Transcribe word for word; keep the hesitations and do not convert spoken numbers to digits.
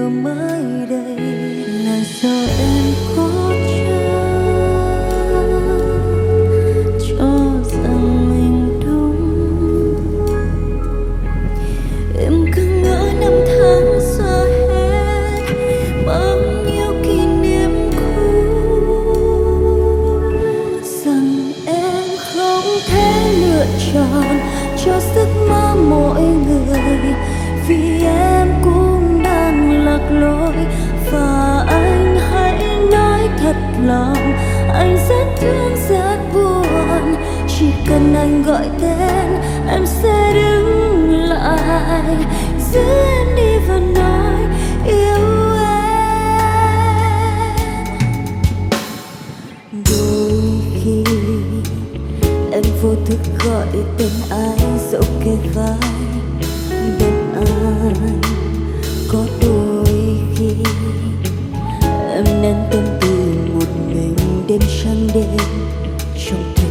vừa mới đây. Là do em có cho rằng mình đúng. Em cứ ngỡ năm tháng xa hết bao nhiêu kỷ niệm cũ, rằng em không thể lựa chọn cho giấc mơ mỗi người, vì em cũng đang lạc lối. Và anh hãy nói thật lòng, anh rất thương rất buồn. Chỉ cần anh gọi tên em sẽ đứng lại, giữ em đi và nói yêu em. Đôi khi em vô thức gọi tên ai dẫu kề vai bên anh. Có đôi khi em nén tâm tư một mình đêm trắng đêm trong thật